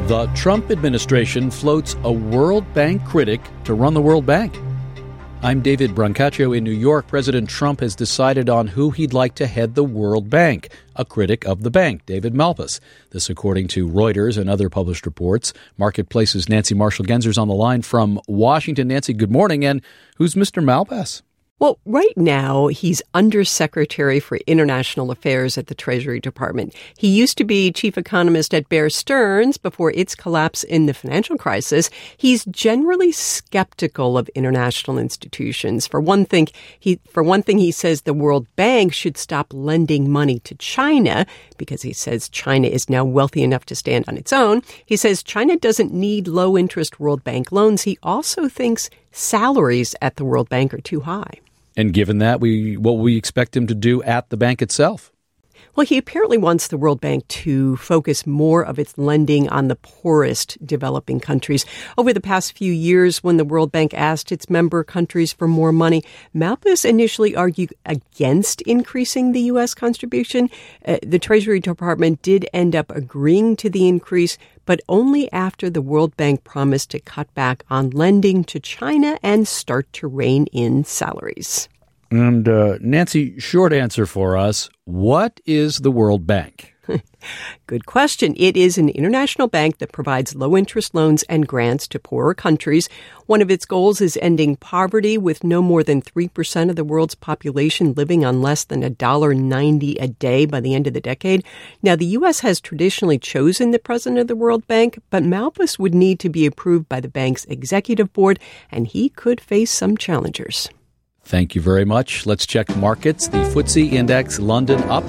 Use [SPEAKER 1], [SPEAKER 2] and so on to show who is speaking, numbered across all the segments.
[SPEAKER 1] The Trump administration floats a World Bank critic to run the World Bank. I'm David Brancaccio in New York. President Trump has decided on who he'd like to head the World Bank, a critic of the bank, David Malpass. This according to Reuters and other published reports. Marketplace's Nancy Marshall-Genzer on the line from Washington. Nancy, good morning. And who's Mr. Malpass?
[SPEAKER 2] Well, right now, he's Undersecretary for International Affairs at the Treasury Department. He used to be chief economist at Bear Stearns before its collapse in the financial crisis. He's generally skeptical of international institutions. For one thing, he says the World Bank should stop lending money to China because he says China is now wealthy enough to stand on its own. He says China doesn't need low-interest World Bank loans. He also thinks salaries at the World Bank are too high.
[SPEAKER 1] And given that, what we expect him to do at the bank itself?
[SPEAKER 2] Well, he apparently wants the World Bank to focus more of its lending on the poorest developing countries. Over the past few years, when the World Bank asked its member countries for more money, Malpass initially argued against increasing the U.S. contribution. The Treasury Department did end up agreeing to the increase, but only after the World Bank promised to cut back on lending to China and start to rein in salaries.
[SPEAKER 1] And Nancy, short answer for us, what is the World Bank?
[SPEAKER 2] Good question. It is an international bank that provides low-interest loans and grants to poorer countries. One of its goals is ending poverty, with no more than 3% of the world's population living on less than $1.90 a day by the end of the decade. Now, the U.S. has traditionally chosen the president of the World Bank, but Malpass would need to be approved by the bank's executive board, and he could face some challengers.
[SPEAKER 1] Thank you very much. Let's check markets. The FTSE Index, London, up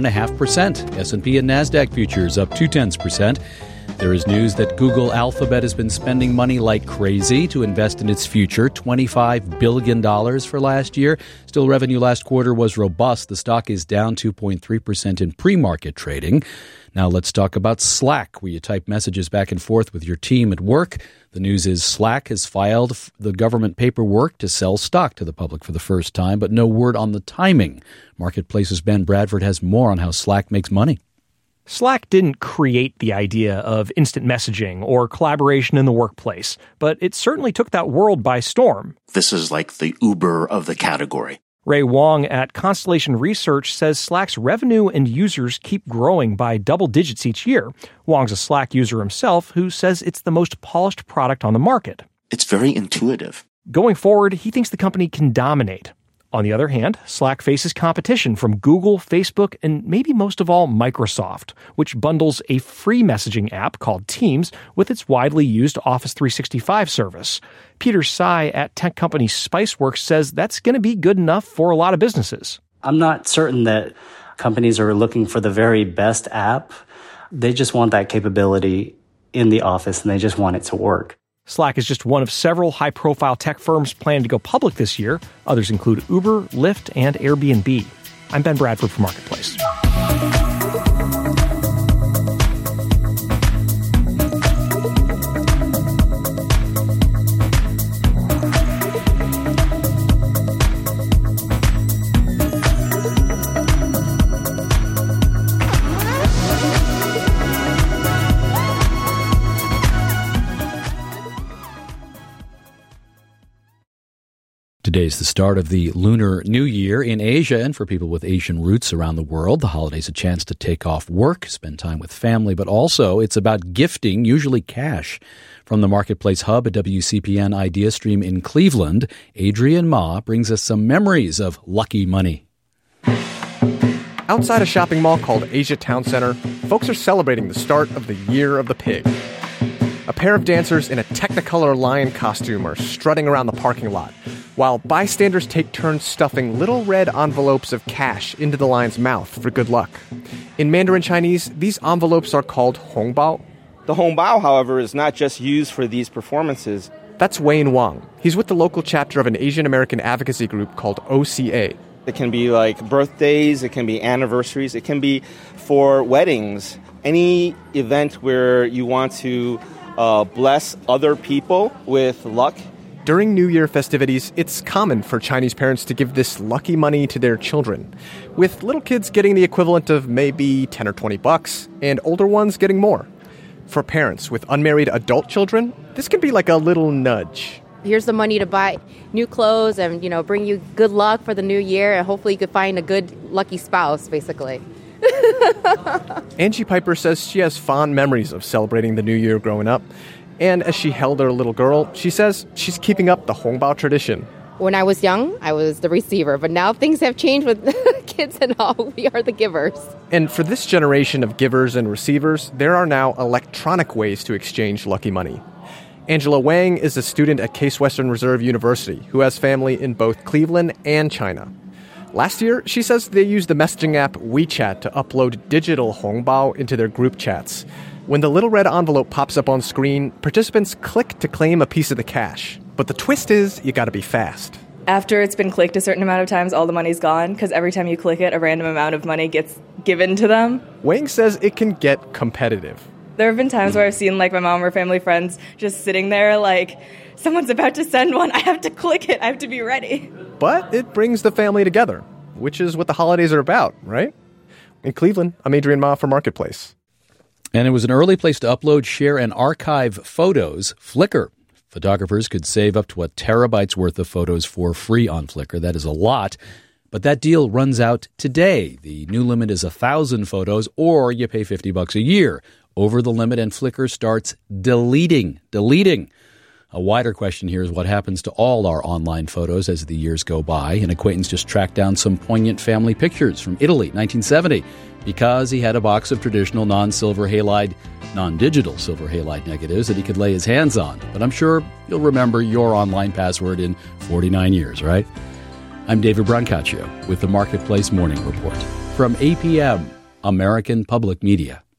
[SPEAKER 1] 1.5%. S&P and NASDAQ futures up 0.2%. There is news that Google Alphabet has been spending money like crazy to invest in its future, $25 billion for last year. Still, revenue last quarter was robust. The stock is down 2.3% in pre-market trading. Now let's talk about Slack, where you type messages back and forth with your team at work. The news is Slack has filed the government paperwork to sell stock to the public for the first time, but no word on the timing. Marketplace's Ben Bradford has more on how Slack makes money.
[SPEAKER 3] Slack didn't create the idea of instant messaging or collaboration in the workplace, but it certainly took that world by storm.
[SPEAKER 4] This is like the Uber of the category.
[SPEAKER 3] Ray Wang at Constellation Research says Slack's revenue and users keep growing by double digits each year. Wang's a Slack user himself who says it's the most polished product on the market.
[SPEAKER 4] It's very intuitive.
[SPEAKER 3] Going forward, he thinks the company can dominate. On the other hand, Slack faces competition from Google, Facebook, and maybe most of all, Microsoft, which bundles a free messaging app called Teams with its widely used Office 365 service. Peter Tsai at tech company Spiceworks says that's going to be good enough for a lot of businesses.
[SPEAKER 5] I'm not certain that companies are looking for the very best app. They just want that capability in the office, and they just want it to work.
[SPEAKER 3] Slack is just one of several high-profile tech firms planning to go public this year. Others include Uber, Lyft, and Airbnb. I'm Ben Bradford for Marketplace.
[SPEAKER 1] Today's the start of the Lunar New Year in Asia, and for people with Asian roots around the world, the holiday's a chance to take off work, spend time with family, but also it's about gifting, usually cash. From the Marketplace Hub at WCPN IdeaStream in Cleveland, Adrian Ma brings us some memories of lucky money.
[SPEAKER 6] Outside a shopping mall called Asia Town Center, folks are celebrating the start of the Year of the Pig. A pair of dancers in a Technicolor lion costume are strutting around the parking lot, while bystanders take turns stuffing little red envelopes of cash into the lion's mouth for good luck. In Mandarin Chinese, these envelopes are called hongbao.
[SPEAKER 7] The hongbao, however, is not just used for these performances.
[SPEAKER 6] That's Wayne Wang. He's with the local chapter of an Asian American advocacy group called OCA.
[SPEAKER 7] It can be like birthdays, it can be anniversaries, it can be for weddings. Any event where you want to bless other people with luck.
[SPEAKER 6] During New Year festivities, it's common for Chinese parents to give this lucky money to their children, with little kids getting the equivalent of maybe $10 or $20 and older ones getting more. For parents with unmarried adult children, this can be like a little nudge.
[SPEAKER 8] Here's the money to buy new clothes and, bring you good luck for the new year. And hopefully you could find a good, lucky spouse, basically.
[SPEAKER 6] Angie Piper says she has fond memories of celebrating the new year growing up. And as she held her little girl, she says she's keeping up the hongbao tradition.
[SPEAKER 8] When I was young, I was the receiver. But now things have changed with kids and all. We are the givers.
[SPEAKER 6] And for this generation of givers and receivers, there are now electronic ways to exchange lucky money. Angela Wang is a student at Case Western Reserve University who has family in both Cleveland and China. Last year, she says they used the messaging app WeChat to upload digital hongbao into their group chats. When the little red envelope pops up on screen, participants click to claim a piece of the cash. But the twist is, you gotta be fast.
[SPEAKER 9] After it's been clicked a certain amount of times, all the money's gone, because every time you click it, a random amount of money gets given to them.
[SPEAKER 6] Wang says it can get competitive.
[SPEAKER 9] There have been times where I've seen my mom or family friends just sitting there someone's about to send one, I have to click it, I have to be ready.
[SPEAKER 6] But it brings the family together, which is what the holidays are about, right? In Cleveland, I'm Adrian Ma for Marketplace.
[SPEAKER 1] And it was an early place to upload, share, and archive photos. Flickr. Photographers could save up to 1 terabyte's worth of photos for free on Flickr. That is a lot. But that deal runs out today. The new limit is 1,000 photos, or you pay $50 a year. Over the limit, and Flickr starts deleting. A wider question here is what happens to all our online photos as the years go by. An acquaintance just tracked down some poignant family pictures from Italy, 1970, because he had a box of traditional non-digital silver halide negatives that he could lay his hands on. But I'm sure you'll remember your online password in 49 years, right? I'm David Brancaccio with the Marketplace Morning Report from APM, American Public Media.